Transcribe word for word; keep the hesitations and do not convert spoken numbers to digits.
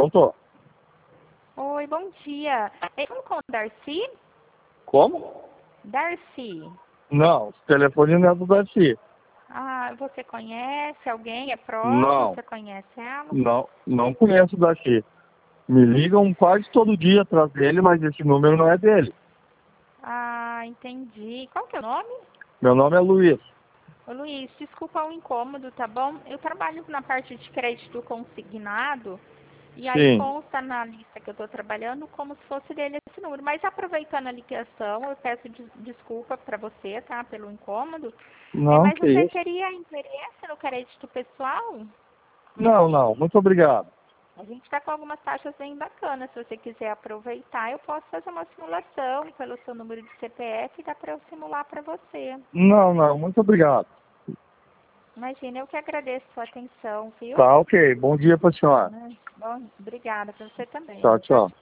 Pronto? Oi, bom dia. Eu falo com o Darcy? Como? Darcy. Não, o telefone não é do Darcy. Ah, você conhece alguém? É próximo? Não, Você conhece ela? não, não conheço o Darcy. Me ligam quase todo dia atrás dele, mas esse número não é dele. Ah, entendi. Qual que é o nome? Meu nome é Luiz. Ô, Luiz, desculpa o incômodo, tá bom? Eu trabalho na parte de crédito consignado e aí Sim. consta na lista que eu estou trabalhando como se fosse dele esse número. Mas aproveitando a ligação, eu peço des- desculpa para você, tá? Pelo incômodo. É, Não, mas que você isso. teria interesse no crédito pessoal? Não, não, muito obrigado. A gente está com algumas taxas bem bacanas. Se você quiser aproveitar, eu posso fazer uma simulação pelo seu número de C P F e dá para eu simular para você. Não, não, muito obrigado. Imagina, eu que agradeço a sua atenção, viu? Tá, ok. Bom dia pra senhora. Né? Bom, obrigada para você também. Tchau, tchau.